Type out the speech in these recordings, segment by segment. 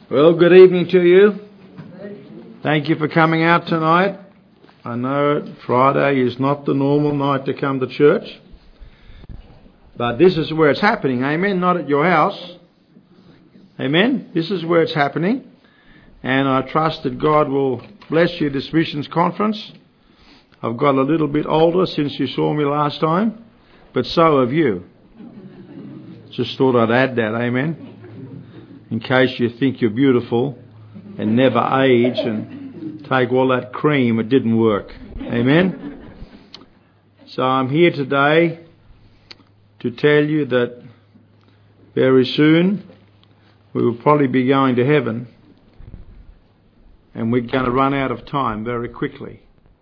Well, good evening to you. Thank you for coming out tonight. I know Friday is not the normal night to come to church, but this is where it's happening, amen, not at your house. Amen. This is where it's happening, and I trust that God will bless you this missions conference. I've got a little bit older since you saw me last time, but so have you. Just thought I'd add that, amen. In case you think you're beautiful and never age and take all that cream, it didn't work. Amen? So I'm here today to tell you that very soon we will probably be going to heaven, and we're going to run out of time very quickly.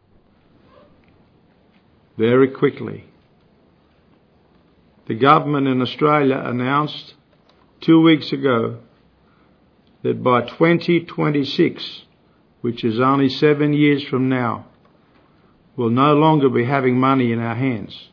Very quickly. The government in Australia announced 2 weeks ago that by 2026, which is only 7 years from now, we'll no longer be having money in our hands.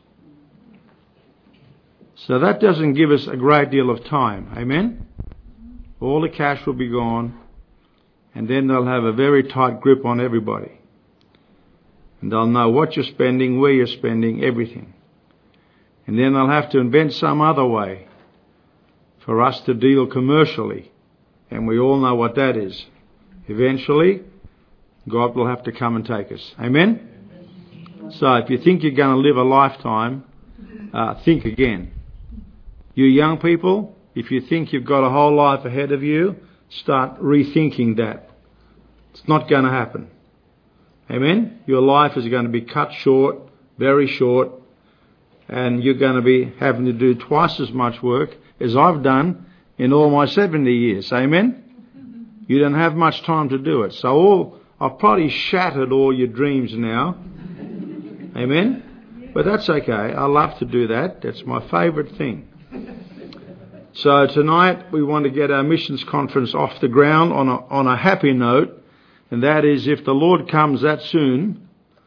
So that doesn't give us a great deal of time. Amen? All the cash will be gone, and then they'll have a very tight grip on everybody. And they'll know what you're spending, where you're spending, everything. And then they'll have to invent some other way for us to deal commercially. And we all know what that is. Eventually, God will have to come and take us. Amen? So if you think you're going to live a lifetime, think again. You young people, if you think you've got a whole life ahead of you, start rethinking that. It's not going to happen. Amen? Your life is going to be cut short, very short, and you're going to be having to do twice as much work as I've done in all my 70 years. Amen? You don't have much time to do it. So I've probably shattered all your dreams now. Amen? But that's okay. I love to do that. That's my favourite thing. So tonight we want to get our missions conference off the ground on a happy note, and that is, if the Lord comes that soon,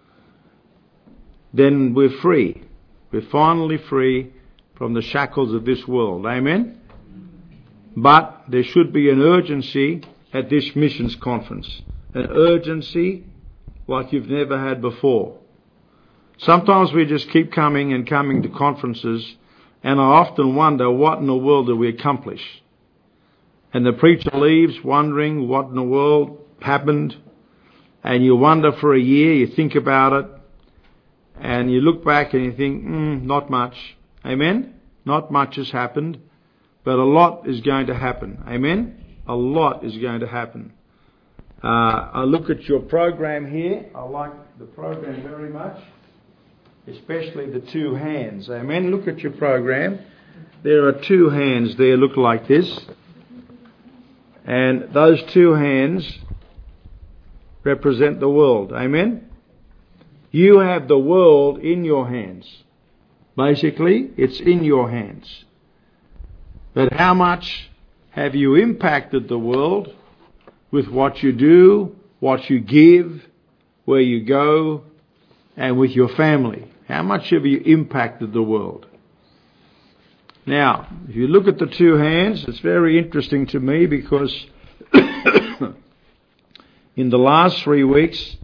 then we're free. We're finally free from the shackles of this world. Amen? But there should be an urgency at this missions conference. An urgency like you've never had before. Sometimes we just keep coming and coming to conferences, and I often wonder, what in the world do we accomplish? And the preacher leaves wondering what in the world happened, and you wonder for a year, you think about it, and you look back and you think, not much. Amen? Not much has happened. But a lot is going to happen. Amen? A lot is going to happen. I look at your program here. I like the program very much, especially the two hands. Amen? Look at your program. There are two hands there, look like this. And those two hands represent the world. Amen? You have the world in your hands. Basically, it's in your hands. But how much have you impacted the world with what you do, what you give, where you go, and with your family? How much have you impacted the world? Now, if you look at the two hands, it's very interesting to me because in the last 3 weeks,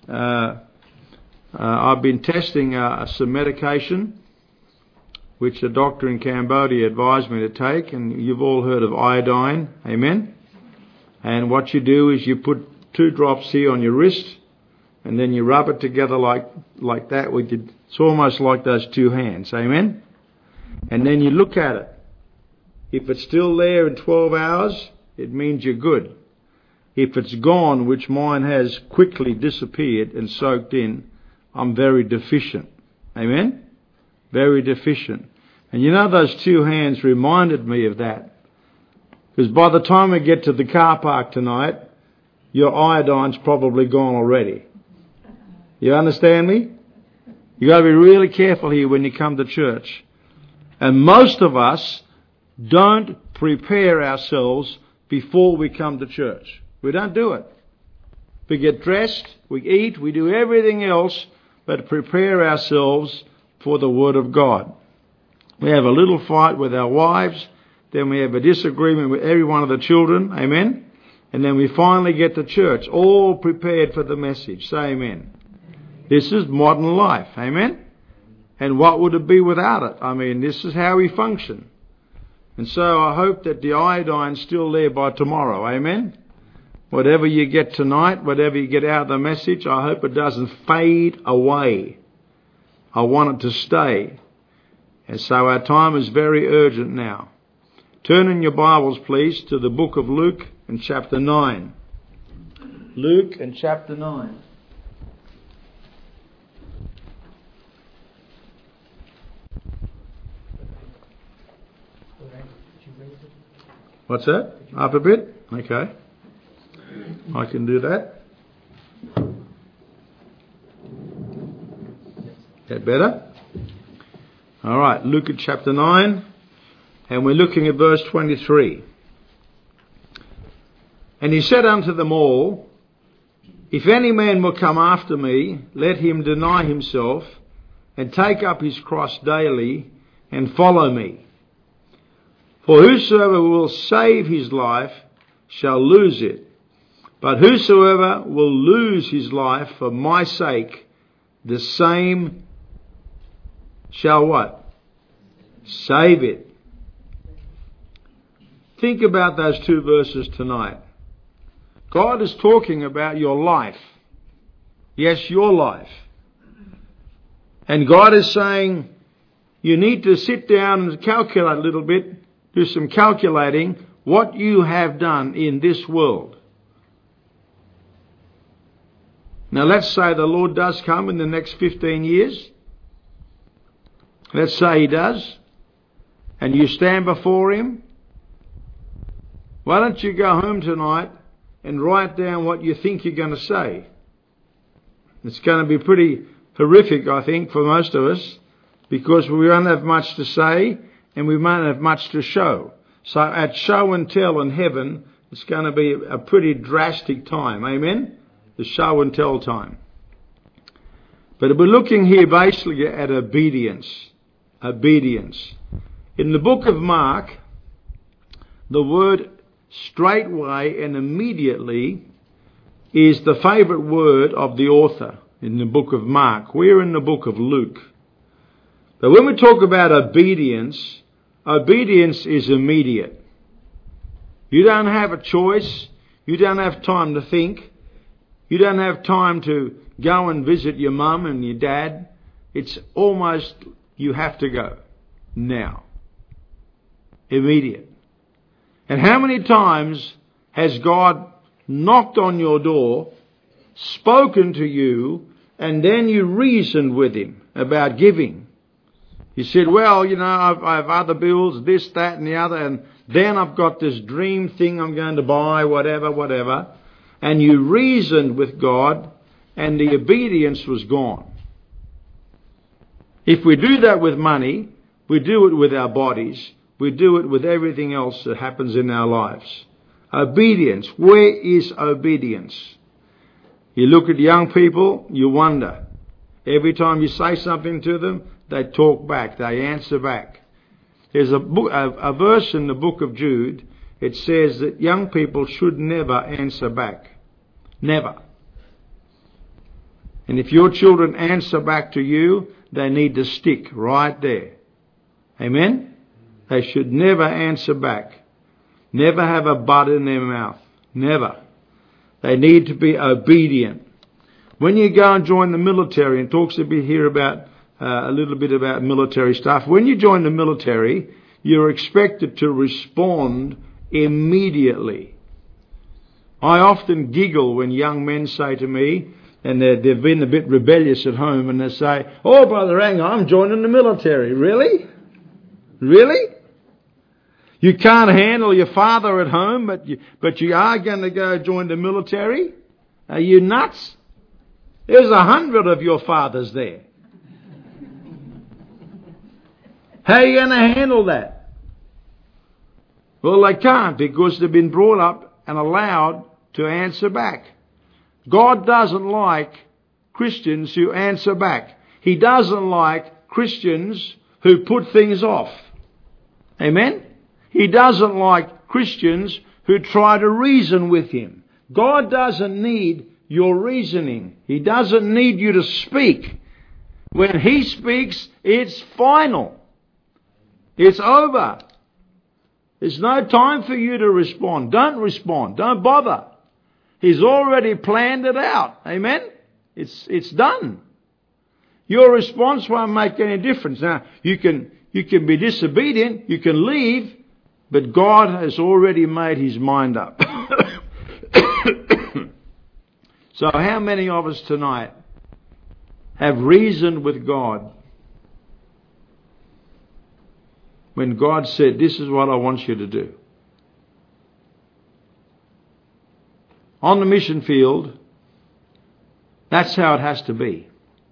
I've been testing some medication which the doctor in Cambodia advised me to take, and you've all heard of iodine. Amen? And what you do is you put 2 drops here on your wrist, and then you rub it together like that. It's almost like those two hands. Amen? And then you look at it. If it's still there in 12 hours, it means you're good. If it's gone, which mine has quickly disappeared and soaked in, I'm very deficient. Amen? Very deficient. And you know, those two hands reminded me of that. Because by the time we get to the car park tonight, your iodine's probably gone already. You understand me? You've got to be really careful here when you come to church. And most of us don't prepare ourselves before we come to church. We don't do it. We get dressed, we eat, we do everything else but prepare ourselves for the Word of God. We have a little fight with our wives, then we have a disagreement with every one of the children, amen? And then we finally get to church, all prepared for the message. Say amen. This is modern life. Amen. And what would it be without it? I mean, this is how we function. And so I hope that the iodine's still there by tomorrow. Amen. Whatever you get tonight, whatever you get out of the message, I hope it doesn't fade away. I want it to stay. And so our time is very urgent now. Turn in your Bibles, please, to the book of Luke and chapter 9. Luke and chapter 9. What's that? Up a bit? Okay. I can do that. That better? All right, Luke at chapter 9, and we're looking at verse 23. And he said unto them all, If any man will come after me, let him deny himself, and take up his cross daily, and follow me. For whosoever will save his life shall lose it. But whosoever will lose his life for my sake, the same shall what? Save it. Think about those two verses tonight. God is talking about your life. Yes, your life. And God is saying, you need to sit down and calculate a little bit, do some calculating what you have done in this world. Now let's say the Lord does come in the next 15 years. Let's say He does. And you stand before Him. Why don't you go home tonight and write down what you think you're going to say? It's going to be pretty horrific, I think, for most of us, because we won't have much to say and we won't have much to show. So at show and tell in heaven, it's going to be a pretty drastic time. Amen? The show and tell time. But we're looking here basically at obedience. Obedience. In the book of Mark, the word straightway and immediately is the favourite word of the author in the book of Mark. We're in the book of Luke. But when we talk about obedience, obedience is immediate. You don't have a choice. You don't have time to think. You don't have time to go and visit your mum and your dad. It's almost you have to go now. Immediate. And how many times has God knocked on your door, spoken to you, and then you reasoned with Him about giving? You said, well, you know, I have other bills, this, that, and the other, and then I've got this dream thing I'm going to buy, whatever. And you reasoned with God, and the obedience was gone. If we do that with money, we do it with our bodies, we do it with everything else that happens in our lives. Obedience. Where is obedience? You look at young people, you wonder. Every time you say something to them, they talk back, they answer back. There's a verse in the book of Jude. It says that young people should never answer back. Never. And if your children answer back to you, they need to stick right there. Amen? They should never answer back. Never have a bud in their mouth. Never. They need to be obedient. When you go and join the military, and talks a bit here about a little bit about military stuff. When you join the military, you're expected to respond immediately. I often giggle when young men say to me, and they've been a bit rebellious at home, and they say, "Oh, Brother Ang, I'm joining the military." Really? Really? You can't handle your father at home, but you are going to go join the military? Are you nuts? There's 100 of your fathers there. How are you going to handle that? Well, they can't, because they've been brought up and allowed to answer back. God doesn't like Christians who answer back. He doesn't like Christians who put things off. Amen? He doesn't like Christians who try to reason with him. God doesn't need your reasoning. He doesn't need you to speak. When he speaks, it's final. It's over. There's no time for you to respond. Don't respond. Don't bother. He's already planned it out. Amen? It's done. Your response won't make any difference. Now, you can be disobedient, you can leave, but God has already made his mind up. So how many of us tonight have reasoned with God when God said, this is what I want you to do? On the mission field, that's how it has to be.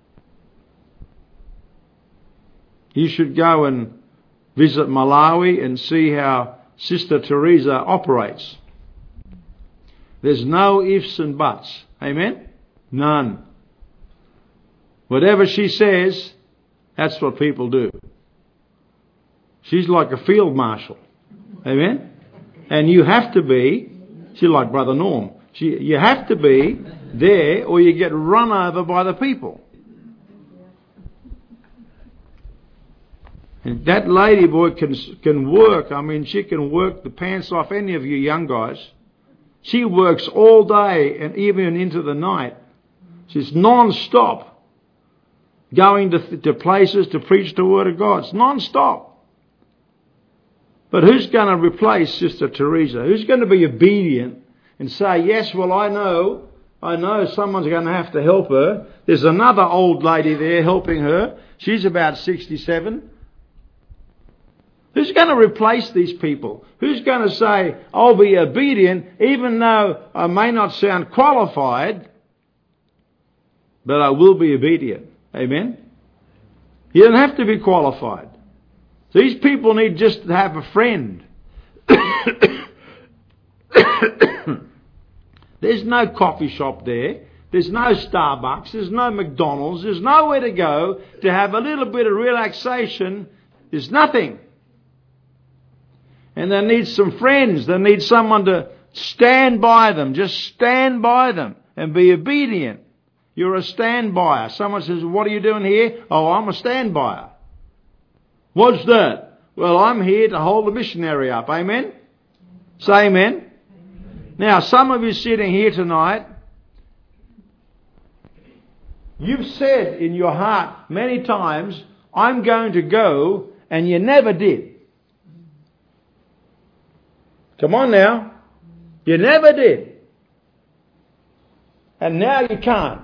You should go and visit Malawi and see how Sister Teresa operates. There's no ifs and buts. Amen? None. Whatever she says, that's what people do. She's like a field marshal. Amen? And you have to be, she's like Brother Norm. You have to be there or you get run over by the people. And that lady boy can work. I mean, she can work the pants off any of you young guys. She works all day and even into the night. She's non-stop going to places to preach the Word of God. It's non-stop. But who's going to replace Sister Teresa? Who's going to be obedient and say, yes, well, I know someone's going to have to help her. There's another old lady there helping her. She's about 67. Who's going to replace these people? Who's going to say, I'll be obedient even though I may not sound qualified, but I will be obedient. Amen? You don't have to be qualified. These people need just to have a friend. There's no coffee shop there. There's no Starbucks. There's no McDonald's. There's nowhere to go to have a little bit of relaxation. There's nothing. And they need some friends. They need someone to stand by them. Just stand by them and be obedient. You're a stand-byer. Someone says, what are you doing here? Oh, I'm a stand-byer. What's that? Well, I'm here to hold the missionary up. Amen? Say amen. Now, some of you sitting here tonight, you've said in your heart many times, I'm going to go, and you never did. Come on now. You never did. And now you can't.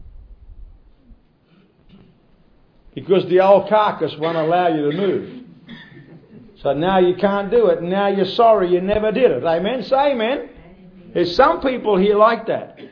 Because the old carcass won't allow you to move. So now you can't do it. And now you're sorry you never did it. Amen? Say amen. There's some people here like that.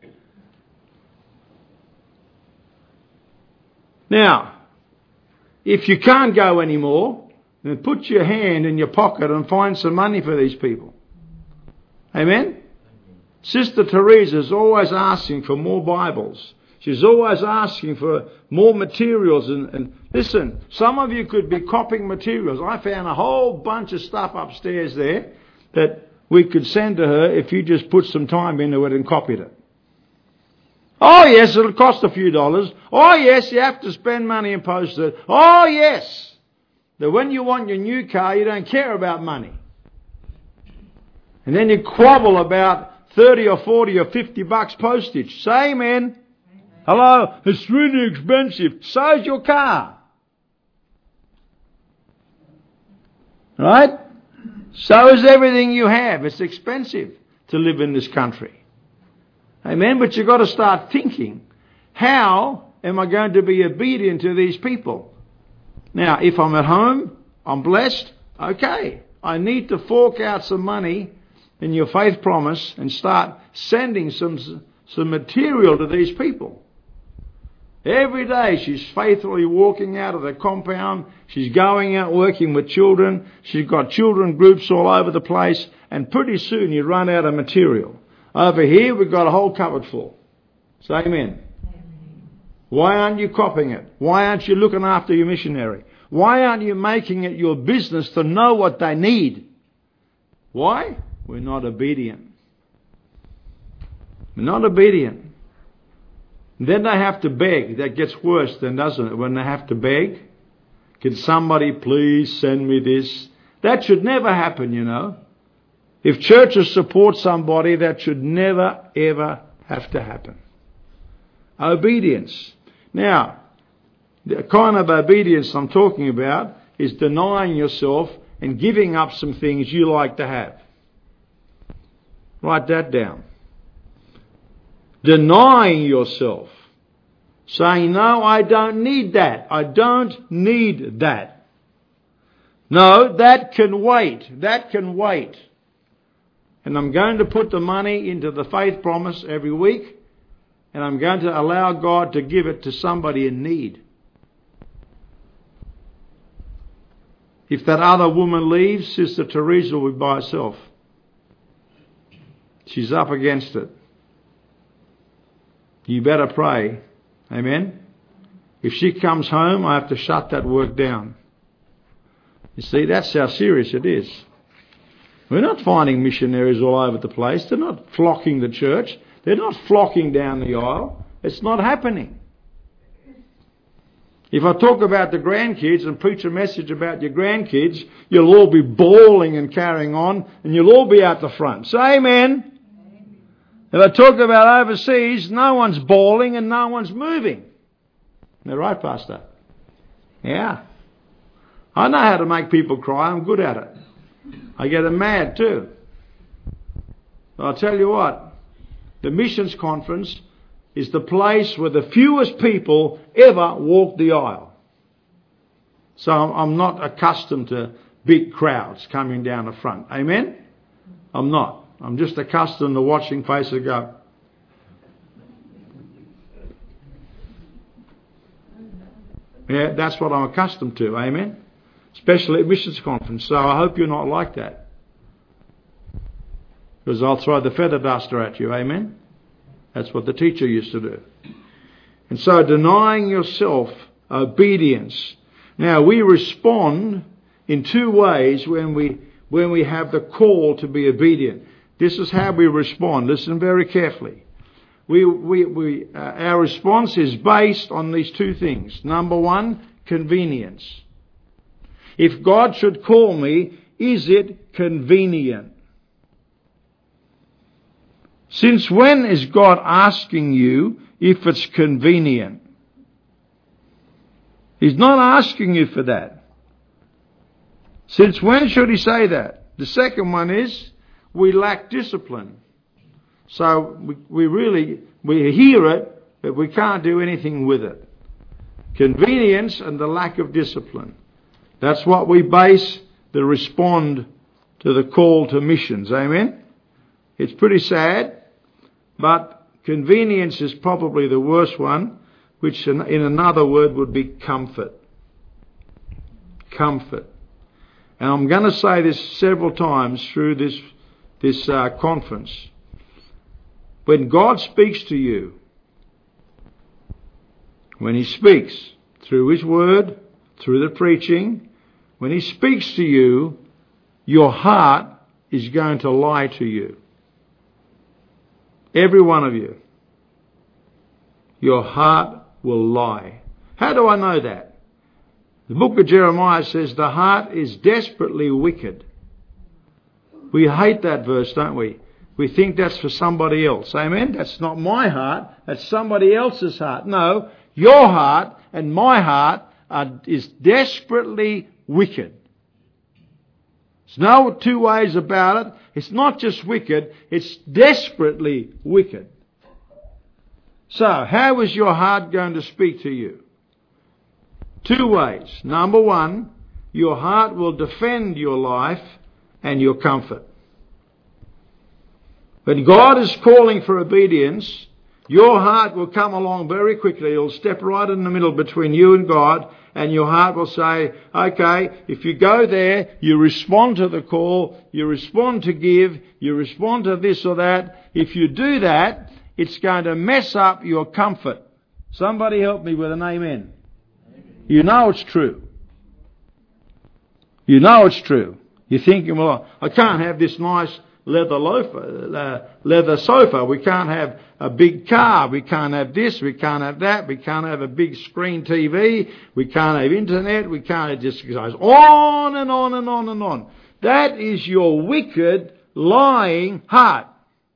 Now, if you can't go anymore, then put your hand in your pocket and find some money for these people. Amen? Sister Teresa's always asking for more Bibles. She's always asking for more materials. And listen, some of you could be copying materials. I found a whole bunch of stuff upstairs there that we could send to her if you just put some time into it and copied it. Oh yes, it'll cost a few dollars. Oh yes, you have to spend money and post it. Oh yes. That when you want your new car, you don't care about money. And then you quabble about 30 or 40 or 50 bucks postage. Say amen. Hello, it's really expensive. So's your car. Right? So is everything you have. It's expensive to live in this country. Amen? But you've got to start thinking, how am I going to be obedient to these people? Now, if I'm at home, I'm blessed, okay. I need to fork out some money in your faith promise and start sending some material to these people. Every day she's faithfully walking out of the compound. She's going out working with children. She's got children groups all over the place. And pretty soon you run out of material. Over here we've got a whole cupboard full. Say amen. Why aren't you copying it? Why aren't you looking after your missionary? Why aren't you making it your business to know what they need? Why? we're not obedient. We're not obedient. Then they have to beg. That gets worse then, doesn't it? When they have to beg. Can somebody please send me this? That should never happen, you know. If churches support somebody, that should never, ever have to happen. Obedience. Now, the kind of obedience I'm talking about is denying yourself and giving up some things you like to have. Write that down. Denying yourself. Saying, no, I don't need that. I don't need that. No, that can wait. That can wait. And I'm going to put the money into the faith promise every week, and I'm going to allow God to give it to somebody in need. If that other woman leaves, Sister Teresa will be by herself. She's up against it. You better pray. Amen? If she comes home, I have to shut that work down. You see, that's how serious it is. We're not finding missionaries all over the place. They're not flocking the church. They're not flocking down the aisle. It's not happening. If I talk about the grandkids and preach a message about your grandkids, you'll all be bawling and carrying on, and you'll all be out the front. Say amen. If I talk about overseas, no one's bawling and no one's moving. They're right, Pastor? Yeah. I know how to make people cry. I'm good at it. I get them mad too. But I'll tell you what. The missions conference is the place where the fewest people ever walk the aisle. So I'm not accustomed to big crowds coming down the front. Amen? I'm not. I'm just accustomed to watching faces go. Yeah, that's what I'm accustomed to. Amen? Especially at missions conference. So I hope you're not like that. Because I'll throw the feather duster at you. Amen? That's what the teacher used to do. And so denying yourself, obedience. Now we respond in two ways when we have the call to be obedient. This is how we respond. Listen very carefully. Our response is based on these two things. Number one, convenience. If God should call me, is it convenient? Since when is God asking you if it's convenient? He's not asking you for that. Since when should he say that? The second one is, we lack discipline. So we hear it, but we can't do anything with it. Convenience and the lack of discipline. That's what we base the respond to the call to missions. Amen? It's pretty sad, but convenience is probably the worst one, which in another word would be comfort. Comfort. And I'm going to say this several times through this conference. When God speaks to you, when he speaks through his word, through the preaching, when he speaks to you, your heart is going to lie to you. Every one of you. Your heart will lie. How do I know that? The book of Jeremiah says the heart is desperately wicked. We hate that verse, don't we? We think that's for somebody else. Amen? That's not my heart. That's somebody else's heart. No, your heart and my heart is desperately wicked. There's no two ways about it. It's not just wicked, it's desperately wicked. So, how is your heart going to speak to you? Two ways. Number one, your heart will defend your life and your comfort. When God is calling for obedience, your heart will come along very quickly. It'll step right in the middle between you and God, and your heart will say, okay, if you go there, you respond to the call, you respond to give, you respond to this or that. If you do that, it's going to mess up your comfort. Somebody help me with an amen. You know it's true. You know it's true. You're thinking, well, I can't have this nice leather sofa. We can't have a big car. We can't have this. We can't have that. We can't have a big screen TV. We can't have internet. We can't. It just goes on and on and on and on. That is your wicked, lying heart.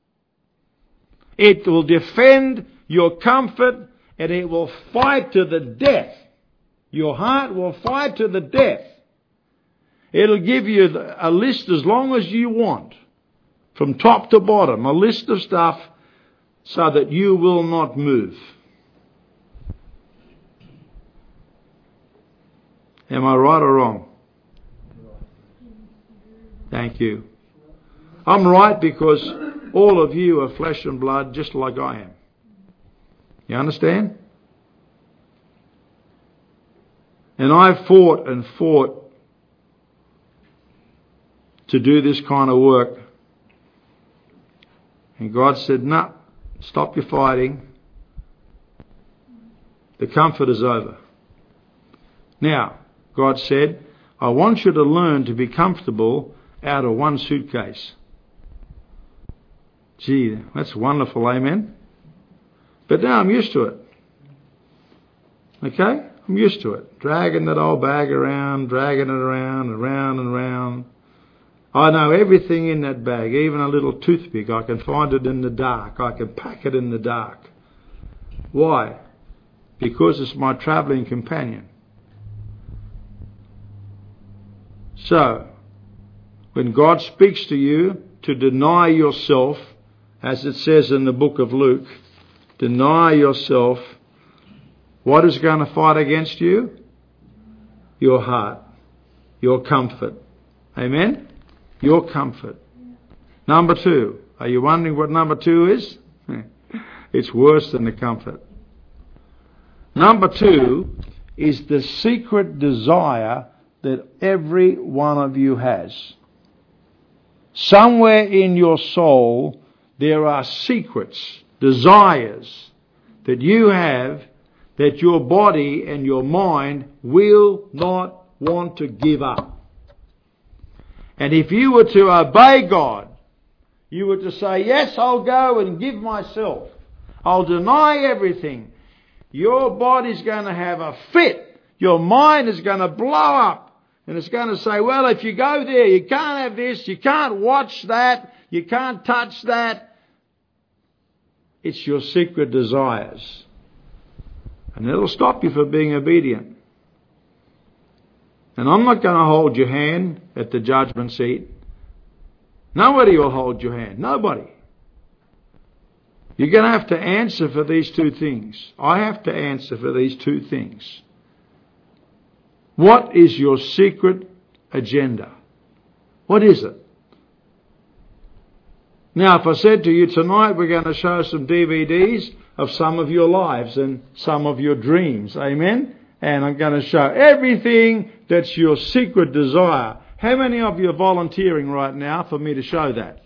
It will defend your comfort and it will fight to the death. Your heart will fight to the death. It'll give you a list as long as you want, from top to bottom, a list of stuff so that you will not move. Am I right or wrong? Thank you. I'm right because all of you are flesh and blood just like I am. You understand? And I fought and fought to do this kind of work. And God said, no, stop your fighting. The comfort is over. Now, God said, I want you to learn to be comfortable out of one suitcase. Gee, that's wonderful, amen? But now I'm used to it. Okay? I'm used to it. Dragging that old bag around, dragging it around and round and round. I know everything in that bag, even a little toothpick. I can find it in the dark. I can pack it in the dark. Why? Because it's my travelling companion. So, when God speaks to you to deny yourself, as it says in the book of Luke, deny yourself, what is going to fight against you? Your heart, your comfort. Amen? Your comfort. Number 2. Are you wondering what number 2 is? It's worse than the comfort. Number 2 is the secret desire that every one of you has. Somewhere in your soul there are secrets, desires that you have that your body and your mind will not want to give up. And if you were to obey God, you were to say, yes, I'll go and give myself. I'll deny everything. Your body's going to have a fit. Your mind is going to blow up. And it's going to say, well, if you go there, you can't have this, you can't watch that, you can't touch that. It's your secret desires. And it'll stop you from being obedient. And I'm not going to hold your hand at the judgment seat. Nobody will hold your hand. Nobody. You're going to have to answer for these 2 things. I have to answer for these 2 things. What is your secret agenda? What is it? Now, if I said to you tonight, we're going to show some DVDs of some of your lives and some of your dreams. Amen? And I'm going to show everything that's your secret desire. How many of you are volunteering right now for me to show that?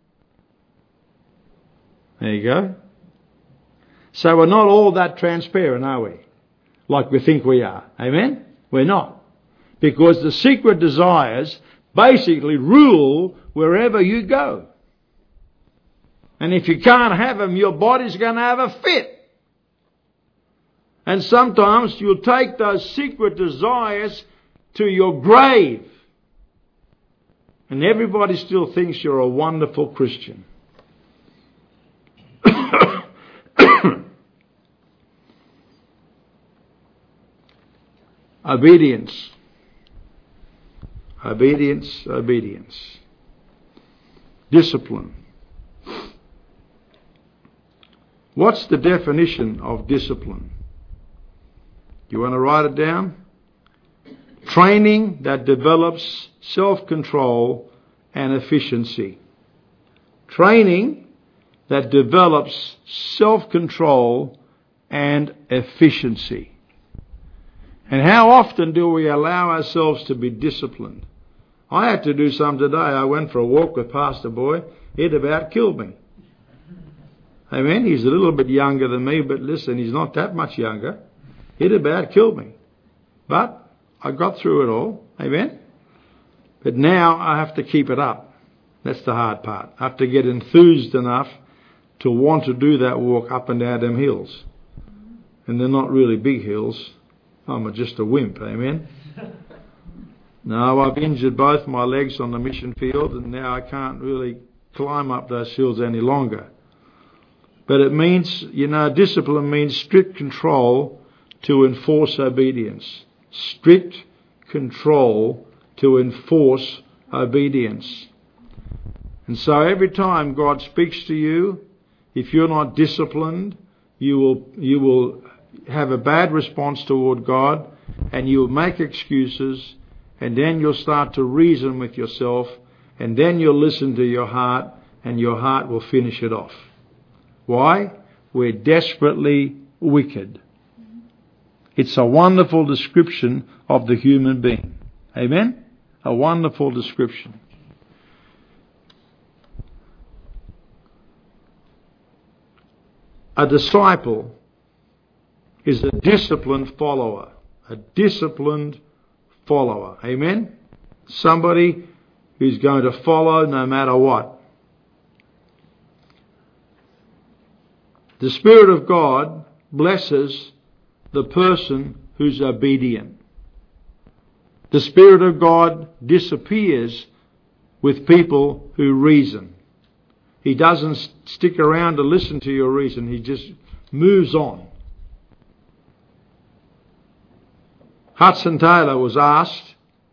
There you go. So we're not all that transparent, are we? Like we think we are. Amen? We're not. Because the secret desires basically rule wherever you go. And if you can't have them, your body's going to have a fit. And sometimes you'll take those secret desires to your grave. And everybody still thinks you're a wonderful Christian. Obedience. Obedience, obedience. Discipline. What's the definition of discipline? You want to write it down? Training that develops self-control and efficiency. Training that develops self-control and efficiency. And how often do we allow ourselves to be disciplined? I had to do some today. I went for a walk with Pastor Boy. It about killed me. Amen. He's a little bit younger than me, but listen, he's not that much younger. It about killed me. But I got through it all. Amen. But now I have to keep it up. That's the hard part. I have to get enthused enough to want to do that walk up and down them hills. And they're not really big hills. I'm just a wimp, amen? No, I've injured both my legs on the mission field, and now I can't really climb up those hills any longer. But it means, discipline means strict control to enforce obedience. Strict control to enforce obedience. And so every time God speaks to you, if you're not disciplined, you will have a bad response toward God, and you'll make excuses, and then you'll start to reason with yourself, and then you'll listen to your heart, and your heart will finish it off. Why? We're desperately wicked. It's a wonderful description of the human being. Amen? A wonderful description. A disciple is a disciplined follower. A disciplined follower. Amen? Somebody who's going to follow no matter what. The Spirit of God blesses the person who's obedient. The Spirit of God disappears with people who reason. He doesn't stick around to listen to your reason. He just moves on. Hudson Taylor was asked,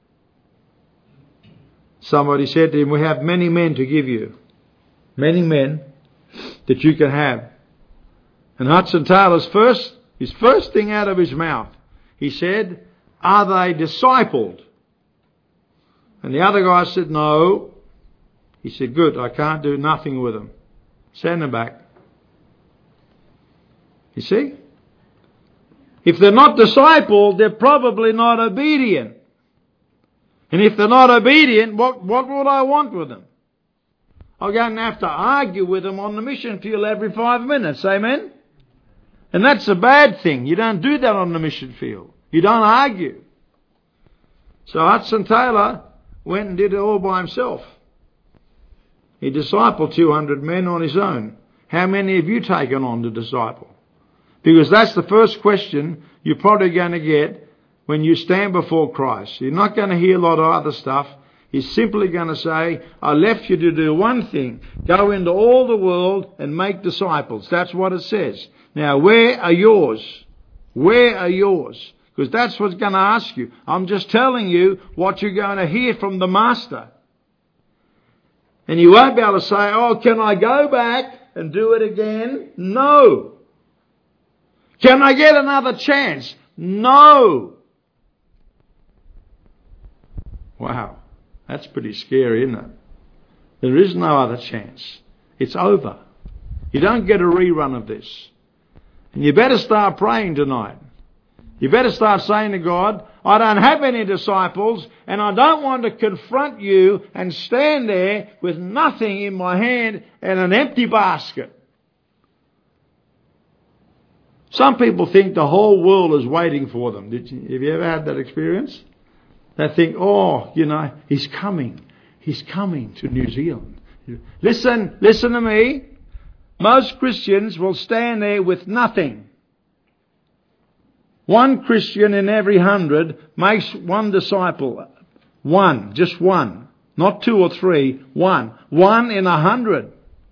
somebody said to him, we have many men to give you. Many men that you can have. And Hudson Taylor's his first thing out of his mouth, he said, are they discipled? And the other guy said, no. He said, good, I can't do nothing with them. Send them back. You see? If they're not discipled, they're probably not obedient. And if they're not obedient, what would I want with them? I'm going to have to argue with them on the mission field every 5 minutes. Amen? And that's a bad thing. You don't do that on the mission field. You don't argue. So Hudson Taylor went and did it all by himself. He discipled 200 men on his own. How many have you taken on to disciple? Because that's the first question you're probably going to get when you stand before Christ. You're not going to hear a lot of other stuff. He's simply going to say, I left you to do one thing. Go into all the world and make disciples. That's what it says. Now, where are yours? Where are yours? Because that's what's going to ask you. I'm just telling you what you're going to hear from the Master. And you won't be able to say, oh, can I go back and do it again? No. Can I get another chance? No. Wow. That's pretty scary, isn't it? There is no other chance. It's over. You don't get a rerun of this. And you better start praying tonight. You better start saying to God, I don't have any disciples, and I don't want to confront you and stand there with nothing in my hand and an empty basket. Some people think the whole world is waiting for them. Have you ever had that experience? They think, oh, he's coming. He's coming to New Zealand. Listen to me. Most Christians will stand there with nothing. One Christian in every 100 makes one disciple. One, just one. Not 2 or 3, one. 1 in 100.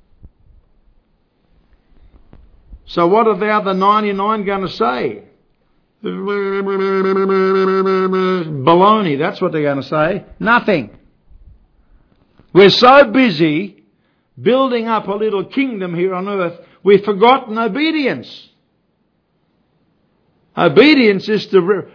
So what are the other 99 going to say? Baloney, that's what they're going to say. Nothing. We're so busy building up a little kingdom here on earth, we've forgotten obedience. Obedience is to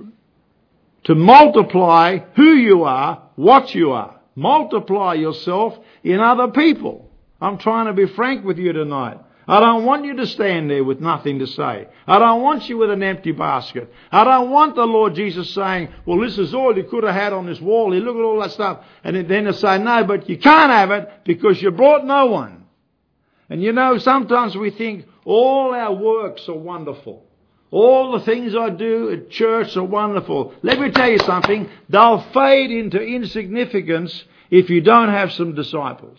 multiply who you are, what you are. Multiply yourself in other people. I'm trying to be frank with you tonight. I don't want you to stand there with nothing to say. I don't want you with an empty basket. I don't want the Lord Jesus saying, well, this is all you could have had on this wall. You look at all that stuff. And then to say, no, but you can't have it because you brought no one. And sometimes we think all our works are wonderful. All the things I do at church are wonderful. Let me tell you something. They'll fade into insignificance if you don't have some disciples.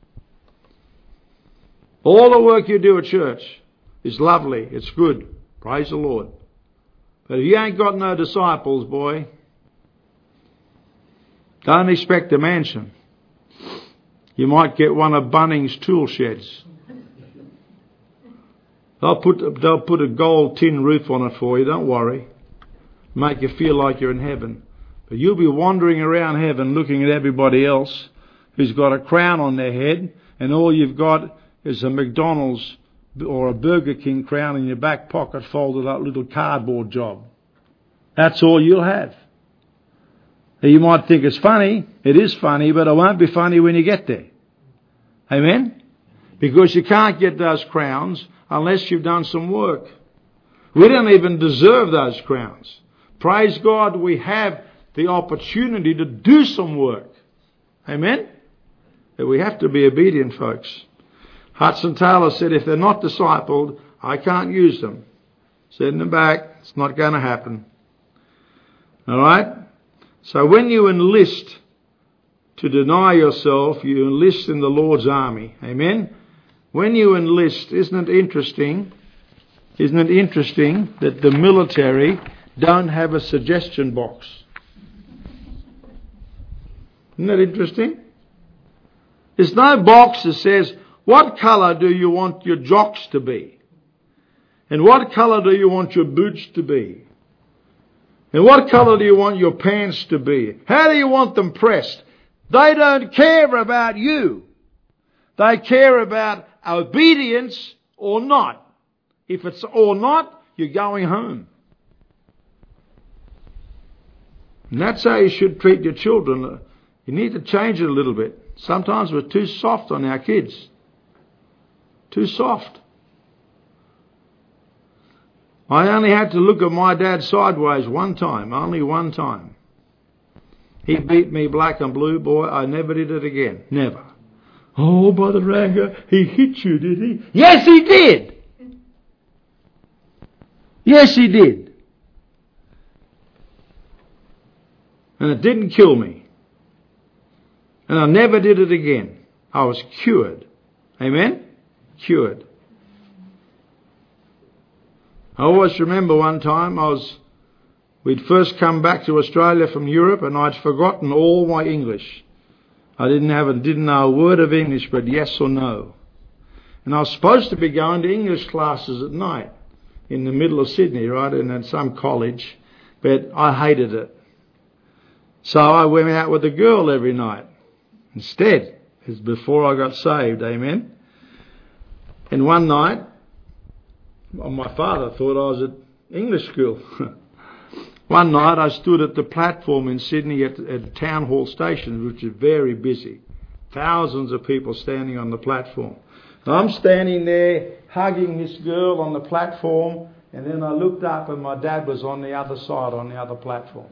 All the work you do at church is lovely. It's good. Praise the Lord. But if you ain't got no disciples, boy, don't expect a mansion. You might get one of Bunnings' tool sheds. They'll put a gold tin roof on it for you, don't worry. Make you feel like you're in heaven. But you'll be wandering around heaven looking at everybody else who's got a crown on their head, and all you've got is a McDonald's or a Burger King crown in your back pocket folded up little cardboard job. That's all you'll have. You might think it's funny. It is funny, but it won't be funny when you get there. Amen? Because you can't get those crowns unless you've done some work. We don't even deserve those crowns. Praise God, we have the opportunity to do some work. Amen? But we have to be obedient, folks. Hudson Taylor said, if they're not discipled, I can't use them. Send them back. It's not going to happen. All right? So when you enlist to deny yourself, you enlist in the Lord's army. Amen? When you enlist, isn't it interesting? Isn't it interesting that the military don't have a suggestion box? Isn't that interesting? There's no box that says, what colour do you want your jocks to be? And what colour do you want your boots to be? And what colour do you want your pants to be? How do you want them pressed? They don't care about you. They care about obedience or not. If it's or not, you're going home. And that's how you should treat your children. You need to change it a little bit. Sometimes we're too soft on our kids. Too soft. I only had to look at my dad sideways one time, only one time. He beat me black and blue, boy. I never did it again. Never. Oh, Brother Ranger, he hit you, did he? Yes, he did. Yes, he did. And it didn't kill me. And I never did it again. I was cured. Amen? Cured. I always remember one time we'd first come back to Australia from Europe and I'd forgotten all my English. I didn't know a word of English but yes or no. And I was supposed to be going to English classes at night in the middle of Sydney, right, and at some college, but I hated it. So I went out with a girl every night instead. It was before I got saved, amen. And one night, my father thought I was at English school. One night I stood at the platform in Sydney at Town Hall Station, which is very busy. Thousands of people standing on the platform. And I'm standing there hugging this girl on the platform, and then I looked up and my dad was on the other side, on the other platform.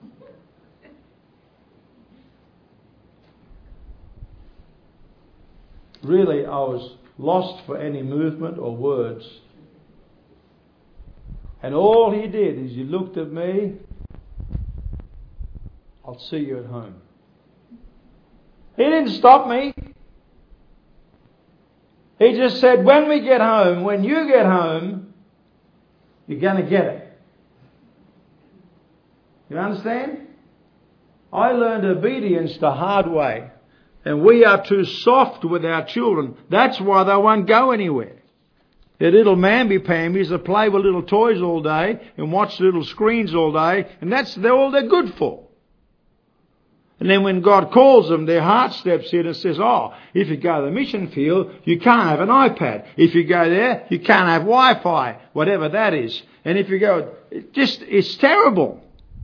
Really, I was lost for any movement or words. And all he did is he looked at me, I'll see you at home. He didn't stop me. He just said, when we get home, when you get home, you're going to get it. You understand? I learned obedience the hard way. And we are too soft with our children. That's why they won't go anywhere. They're little mamby-pambies that play with little toys all day and watch little screens all day, and that's all they're good for. And then when God calls them, their heart steps in and says, oh, if you go to the mission field, you can't have an iPad. If you go there, you can't have Wi-Fi, whatever that is. And if you go, it's terrible.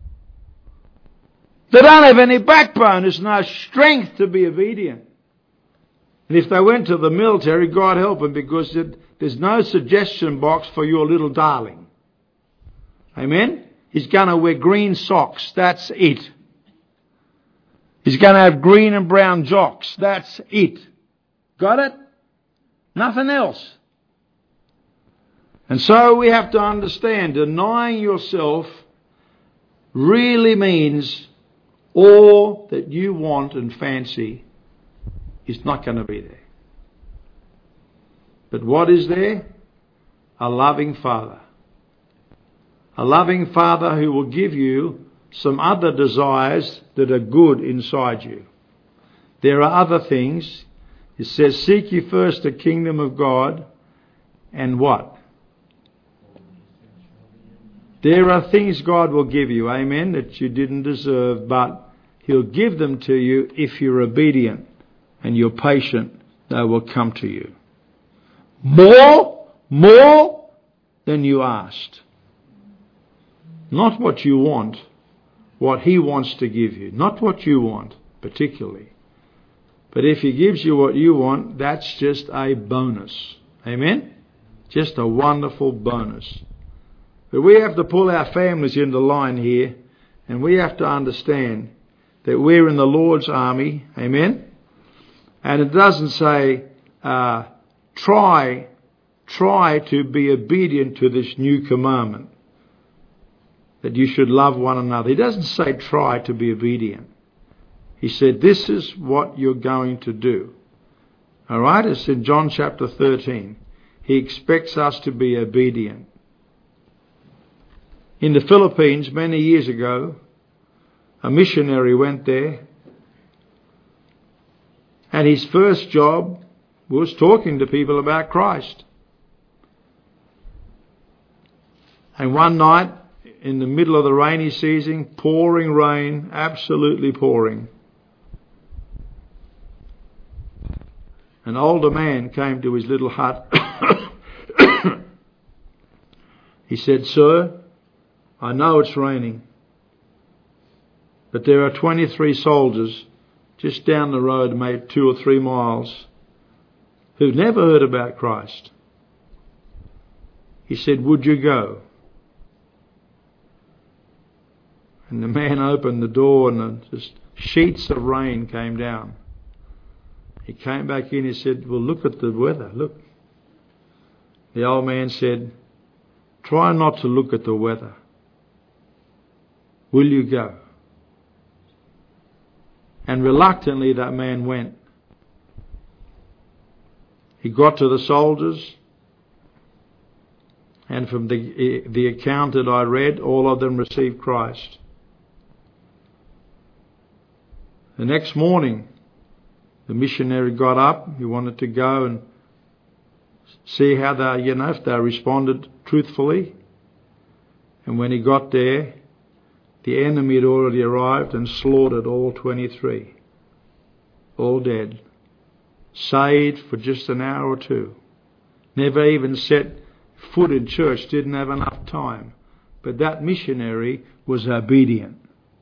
They don't have any backbone. There's no strength to be obedient. And if they went to the military, God help them, because there's no suggestion box for your little darling. Amen? He's going to wear green socks. That's it. He's going to have green and brown jocks. That's it. Got it? Nothing else. And so we have to understand, denying yourself really means all that you want and fancy is not going to be there. But what is there? A loving Father. A loving Father who will give you some other desires that are good inside you. There are other things. It says, seek ye first the kingdom of God, and what? There are things God will give you, amen, that you didn't deserve, but He'll give them to you if you're obedient and you're patient. They will come to you. More than you asked. Not what you want, what He wants to give you. Not what you want, particularly. But if He gives you what you want, that's just a bonus. Amen? Just a wonderful bonus. But we have to pull our families into line here, and we have to understand that we're in the Lord's army. Amen? And it doesn't say, try to be obedient to this new commandment, that you should love one another. He doesn't say try to be obedient. He said, this is what you're going to do. All right? It's in John chapter 13. He expects us to be obedient. In the Philippines, many years ago, a missionary went there, and his first job was talking to people about Christ. And one night, in the middle of the rainy season, pouring rain, absolutely pouring, an older man came to his little hut. He said, "Sir, I know it's raining, but there are 23 soldiers just down the road, maybe 2 or 3 miles, who've never heard about Christ." He said, "Would you go?" And the man opened the door, and just sheets of rain came down. He came back in, he said, "Well, look at the weather, look." The old man said, "Try not to look at the weather. Will you go?" And reluctantly that man went. He got to the soldiers, and from the account that I read, all of them received Christ. The next morning, the missionary got up. He wanted to go and see how they, if they responded truthfully. And when he got there, the enemy had already arrived and slaughtered all 23. All dead. Saved for just an hour or two. Never even set foot in church, didn't have enough time. But that missionary was obedient.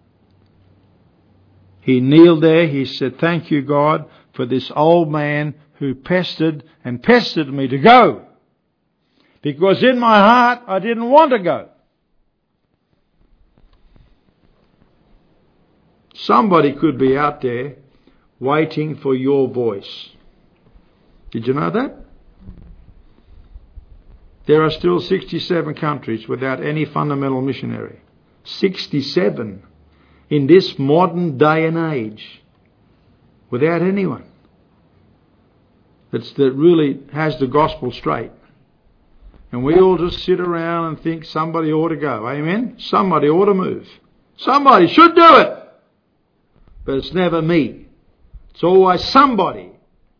He kneeled there, he said, "Thank you, God, for this old man who pestered me to go. Because in my heart, I didn't want to go." Somebody could be out there waiting for your voice. Did you know that? There are still 67 countries without any fundamental missionary. 67 in this modern day and age. Without anyone that really has the gospel straight. And we all just sit around and think somebody ought to go. Amen? Somebody ought to move. Somebody should do it. But it's never me. It's always somebody.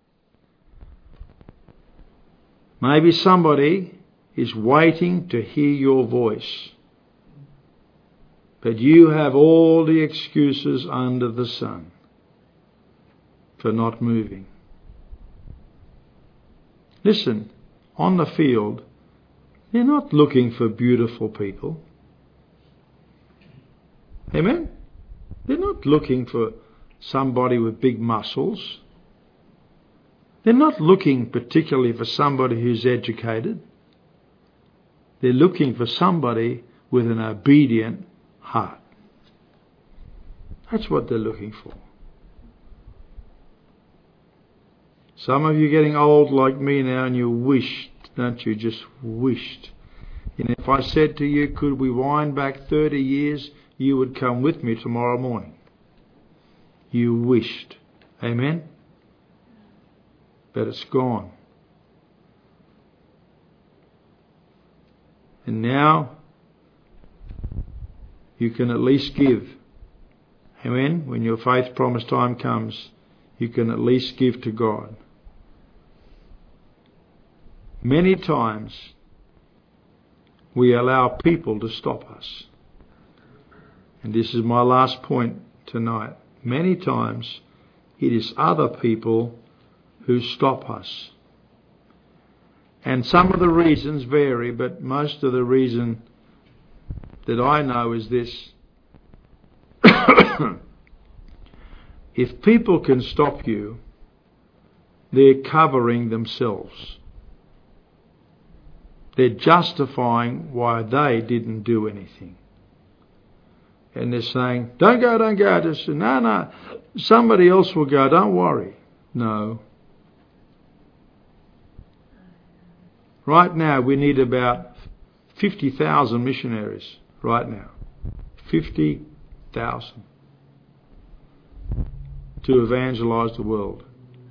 Maybe somebody is waiting to hear your voice. But you have all the excuses under the sun for not moving. Listen, on the field, they're not looking for beautiful people. Amen? They're not looking for somebody with big muscles. They're not looking particularly for somebody who's educated. They're looking for somebody with an obedient heart. That's what they're looking for. Some of you are getting old like me now, and you wish don't you? Just wished. And if I said to you, could we wind back 30 years, you would come with me tomorrow morning. You wished. Amen? But it's gone. And now you can at least give. Amen? When your faith promise time comes, you can at least give to God. Many times we allow people to stop us. And this is my last point tonight. Many times it is other people who stop us. And some of the reasons vary, but most of the reason that I know is this. If people can stop you, they're covering themselves. They're justifying why they didn't do anything. And they're saying, don't go. Just say, no, somebody else will go, don't worry. No. Right now we need about 50,000 missionaries. Right now. 50,000. To evangelise the world.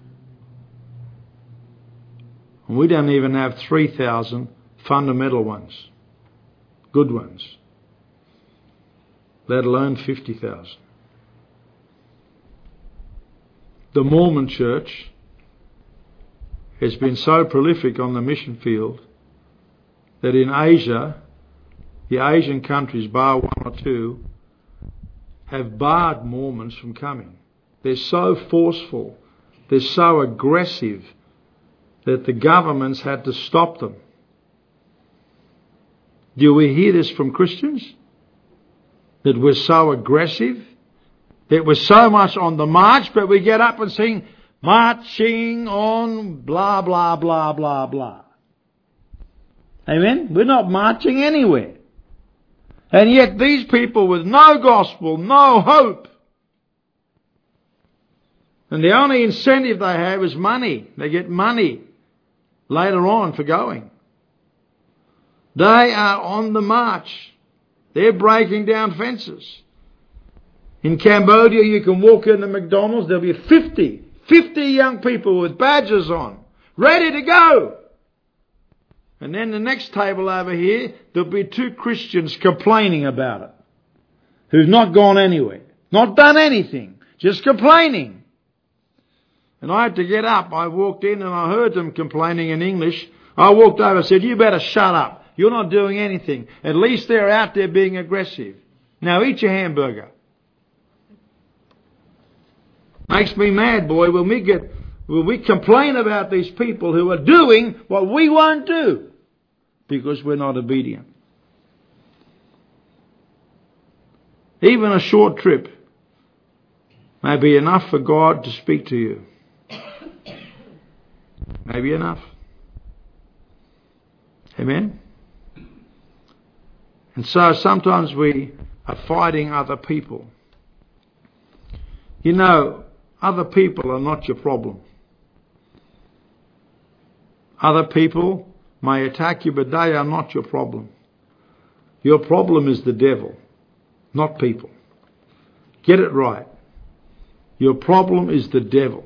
And we don't even have 3,000 fundamental ones. Good ones. Let alone 50,000. The Mormon Church has been so prolific on the mission field that in Asia, the Asian countries, bar one or two, have barred Mormons from coming. They're so forceful, they're so aggressive that the governments had to stop them. Do we hear this from Christians? That we're so aggressive, that we're so much on the march, but we get up and sing, marching on blah, blah, blah, blah, blah. Amen? We're not marching anywhere. And yet these people with no gospel, no hope, and the only incentive they have is money. They get money later on for going. They are on the march. They're breaking down fences. In Cambodia, you can walk into McDonald's, there'll be 50 young people with badges on, ready to go. And then the next table over here, there'll be 2 Christians complaining about it, who've not gone anywhere, not done anything, just complaining. And I had to get up. I walked in and I heard them complaining in English. I walked over and said, you better shut up. You're not doing anything. At least they're out there being aggressive. Now eat your hamburger. Makes me mad, boy, when we complain about these people who are doing what we won't do because we're not obedient. Even a short trip may be enough for God to speak to you. Maybe enough. Amen? And so sometimes we are fighting other people. You know, other people are not your problem. Other people may attack you, but they are not your problem. Your problem is the devil, not people. Get it right. Your problem is the devil.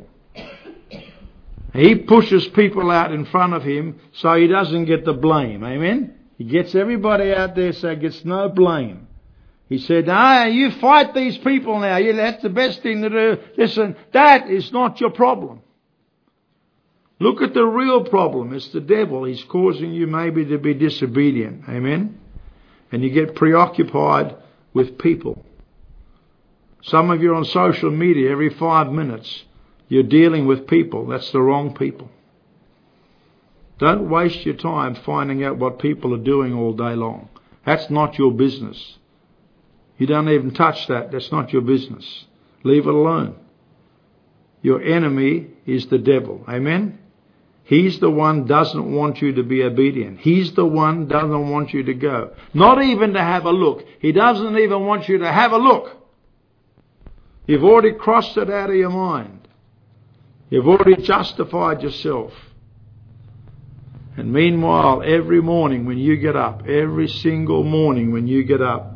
He pushes people out in front of him so he doesn't get the blame. Amen? He gets everybody out there so he gets no blame. He said, you fight these people now. That's the best thing to do. Listen, that is not your problem. Look at the real problem. It's the devil. He's causing you maybe to be disobedient. Amen? And you get preoccupied with people. Some of you are on social media every 5 minutes. You're dealing with people. That's the wrong people. Don't waste your time finding out what people are doing all day long. That's not your business. You don't even touch that. That's not your business. Leave it alone. Your enemy is the devil. Amen? He's the one doesn't want you to be obedient. He's the one doesn't want you to go. Not even to have a look. He doesn't even want you to have a look. You've already crossed it out of your mind. You've already justified yourself. And meanwhile, every morning when you get up, every single morning when you get up,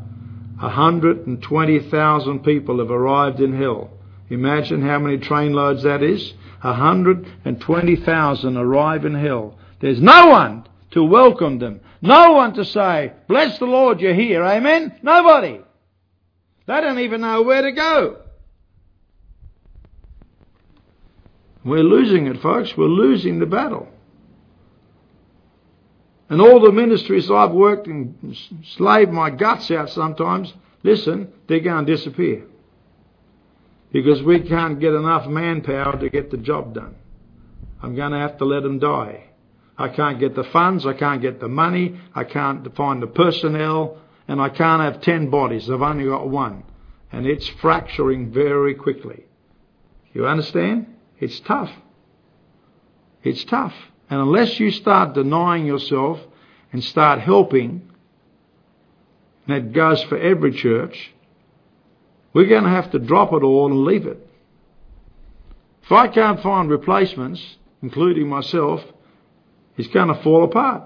120,000 people have arrived in hell. Imagine how many trainloads that is. 120,000 arrive in hell. There's no one to welcome them. No one to say, bless the Lord, you're here. Amen? Nobody. They don't even know where to go. We're losing it, folks. We're losing the battle. And all the ministries I've worked and slaved my guts out sometimes, listen, they're going to disappear. Because we can't get enough manpower to get the job done. I'm going to have to let them die. I can't get the funds, I can't get the money, I can't find the personnel, and I can't have 10 bodies. I've only got one. And it's fracturing very quickly. You understand? It's tough. It's tough. And unless you start denying yourself and start helping, and that goes for every church, we're going to have to drop it all and leave it. If I can't find replacements, including myself, it's going to fall apart.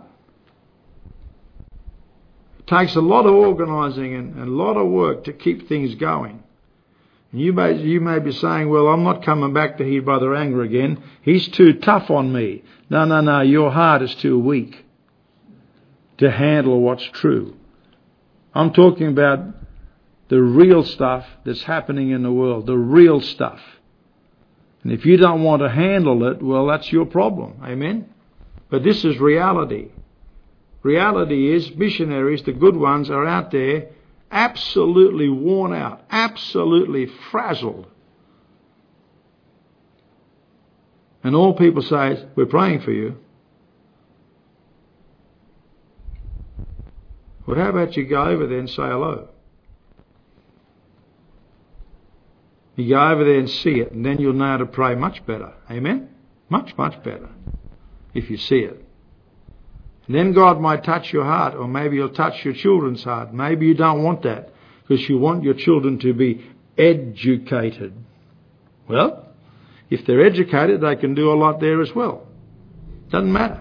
It takes a lot of organising and a lot of work to keep things going. And you may be saying, well, I'm not coming back to hear Brother Anger again. He's too tough on me. No. Your heart is too weak to handle what's true. I'm talking about the real stuff that's happening in the world, the real stuff. And if you don't want to handle it, well, that's your problem. Amen? But this is reality. Reality is missionaries, the good ones, are out there absolutely worn out, absolutely frazzled. And all people say is, we're praying for you. Well, how about you go over there and say hello? You go over there and see it, and then you'll know how to pray much better. Amen? Much, much better if you see it. And then God might touch your heart, or maybe He'll touch your children's heart. Maybe you don't want that because you want your children to be educated. Well, if they're educated, they can do a lot there as well. Doesn't matter.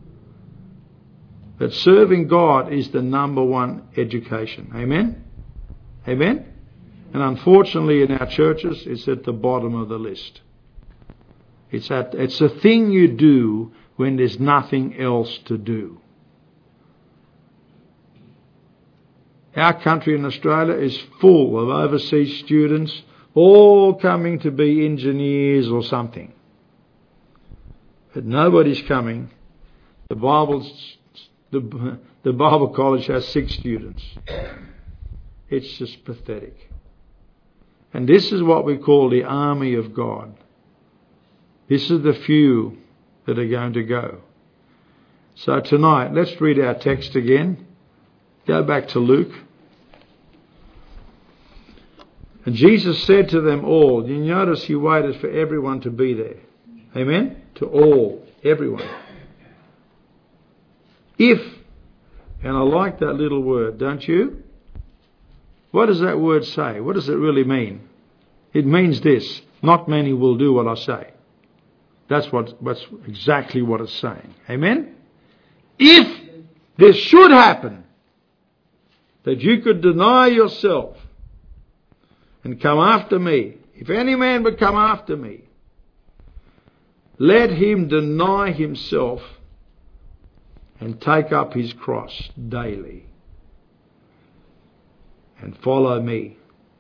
But serving God is the number one education. Amen? Amen? And unfortunately in our churches, it's at the bottom of the list. It's a thing you do when there's nothing else to do. Our country in Australia is full of overseas students, all coming to be engineers or something. But nobody's coming. The Bible college has 6 students. It's just pathetic. And this is what we call the army of God. This is the few that are going to go. So tonight, let's read our text again. Go back to Luke. And Jesus said to them all, you notice He waited for everyone to be there. Amen? To all, everyone. If, and I like that little word, don't you? What does that word say? What does it really mean? It means this: not many will do what I say. That's exactly what it's saying. Amen? If this should happen, that you could deny yourself and come after me, if any man would come after me, let him deny himself and take up his cross daily and follow me.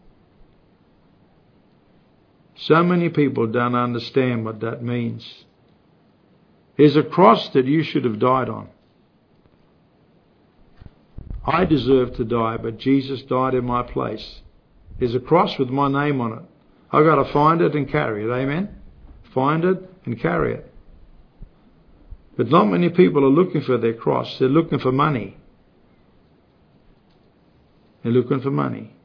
So many people don't understand what that means. There's a cross that you should have died on. I deserve to die, but Jesus died in my place. There's a cross with my name on it. I've got to find it and carry it. Amen? Find it and carry it. But not many people are looking for their cross. They're looking for money. They're looking for money.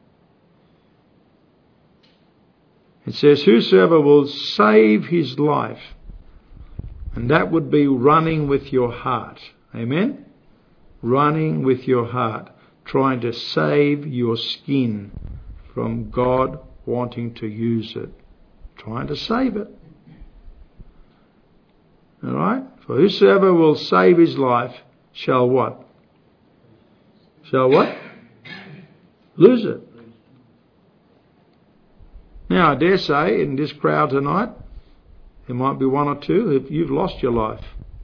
It says, whosoever will save his life, and that would be running with your heart. Amen? Running with your heart, trying to save your skin from God wanting to use it. Trying to save it. Alright? If For whosoever will save his life shall what? Shall what? Lose it. Now I dare say in this crowd tonight, there might be one or two if you've lost your life.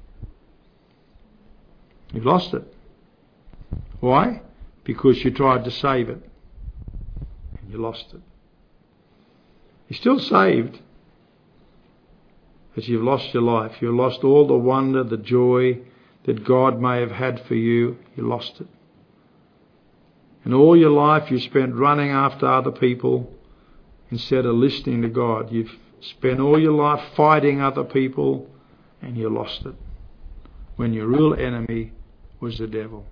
You've lost it. Why? Because you tried to save it. And you lost it. You're still saved. But you've lost your life. You've lost all the wonder, the joy that God may have had for you. You lost it. And all your life you spent running after other people instead of listening to God. You've spent all your life fighting other people and you lost it. When your real enemy was the devil.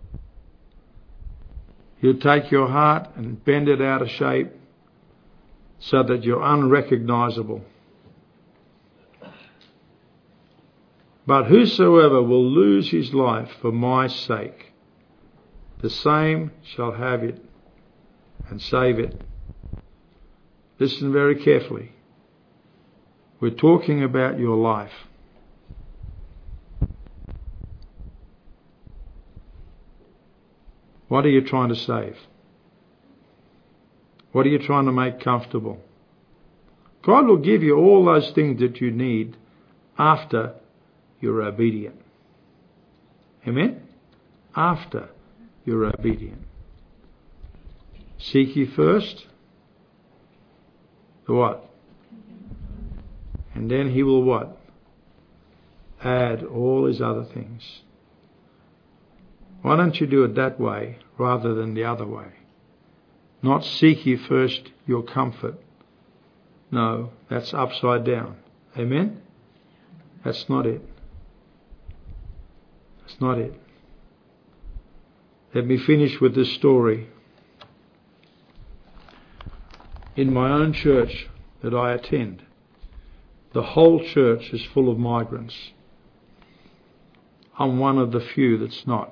He'll take your heart and bend it out of shape so that you're unrecognizable. But whosoever will lose his life for my sake, the same shall have it and save it. Listen very carefully. We're talking about your life. What are you trying to save? What are you trying to make comfortable? God will give you all those things that you need after you're obedient. Amen? After you're obedient. Seek ye first the what? And then he will what? Add all his other things. Why don't you do it that way rather than the other way? Not seek ye first your comfort. No, that's upside down. Amen? That's not it. That's not it. Let me finish with this story. In my own church that I attend, the whole church is full of migrants. I'm one of the few that's not.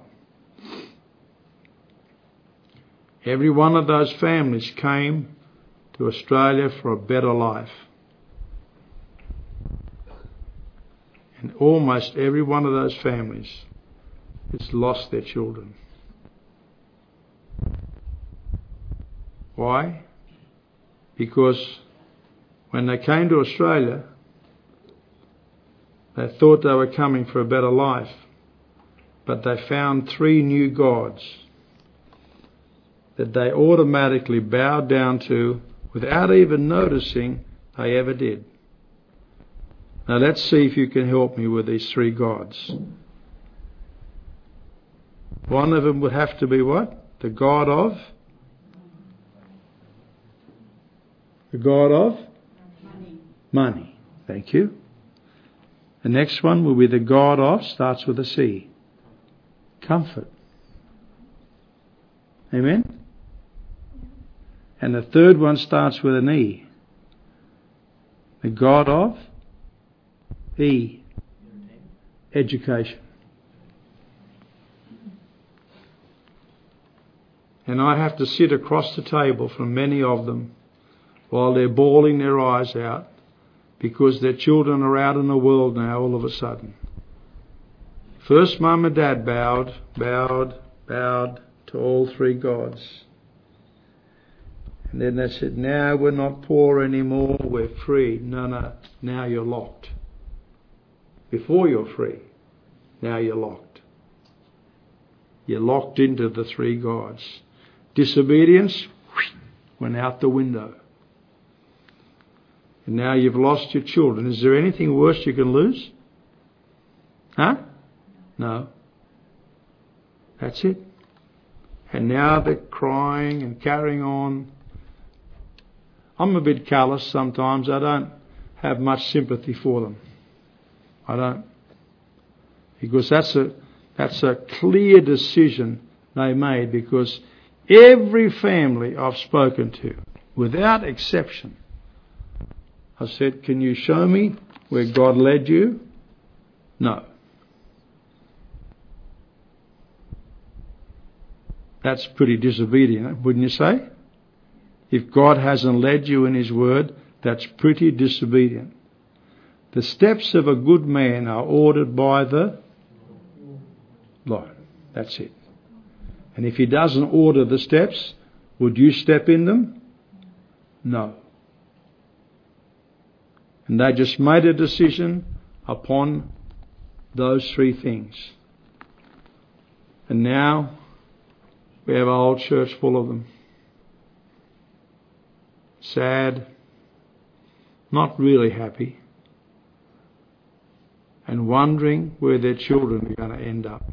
Every one of those families came to Australia for a better life. And almost every one of those families has lost their children. Why? Because when they came to Australia, they thought they were coming for a better life, but they found 3 new gods that they automatically bowed down to without even noticing they ever did. Now let's see if you can help me with these 3 gods. One of them would have to be what? The god of? The god of? Money. Thank you. The next one will be the god of, starts with a C. Comfort. Amen? And the third one starts with an E. The god of E. Education. And I have to sit across the table from many of them while they're bawling their eyes out because their children are out in the world now all of a sudden. First mum and dad bowed to all 3 gods. And then they said, now we're not poor anymore, we're free. No, now you're locked. Before you're free, now you're locked. You're locked into the 3 gods. Disobedience went out the window. And now you've lost your children. Is there anything worse you can lose? Huh? No. That's it. And now they're crying and carrying on. I'm a bit callous sometimes. I don't have much sympathy for them. I don't. Because that's a clear decision they made, because every family I've spoken to, without exception, I said, can you show me where God led you? No. That's pretty disobedient, wouldn't you say? If God hasn't led you in His Word, that's pretty disobedient. The steps of a good man are ordered by the Lord. That's it. And if he doesn't order the steps, would you step in them? No. And they just made a decision upon those three things. And now we have a whole church full of them. Sad, not really happy, and wondering where their children are going to end up.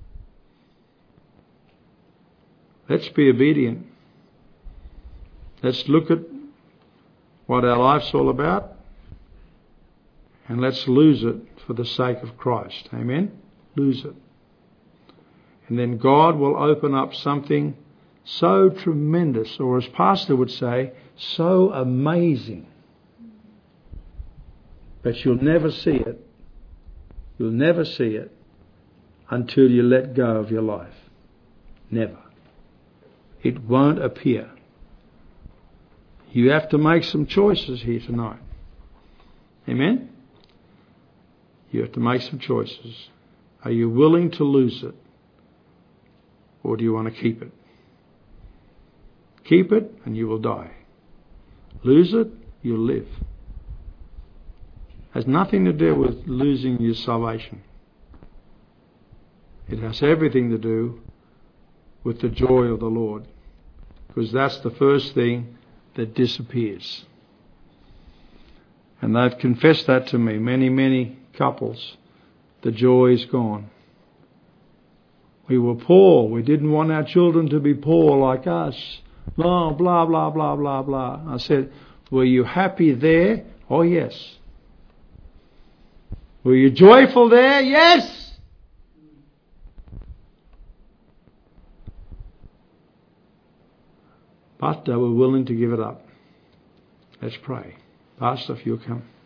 Let's be obedient. Let's look at what our life's all about, and let's lose it for the sake of Christ. Amen? Lose it. And then God will open up something so tremendous, or as Pastor would say, so amazing. But you'll never see it. You'll never see it until you let go of your life. Never. It won't appear. You have to make some choices here tonight. Amen? You have to make some choices. Are you willing to lose it? Or do you want to keep it? Keep it and you will die. Lose it, you'll live. It has nothing to do with losing your salvation. It has everything to do with the joy of the Lord. Because that's the first thing that disappears. And they've confessed that to me, many couples. The joy is gone. We were poor. We didn't want our children to be poor like us. No, blah, blah, blah, blah, blah. I said, were you happy there? Oh, yes. Were you joyful there? Yes. But they were willing to give it up. Let's pray. Pastor, if you'll come.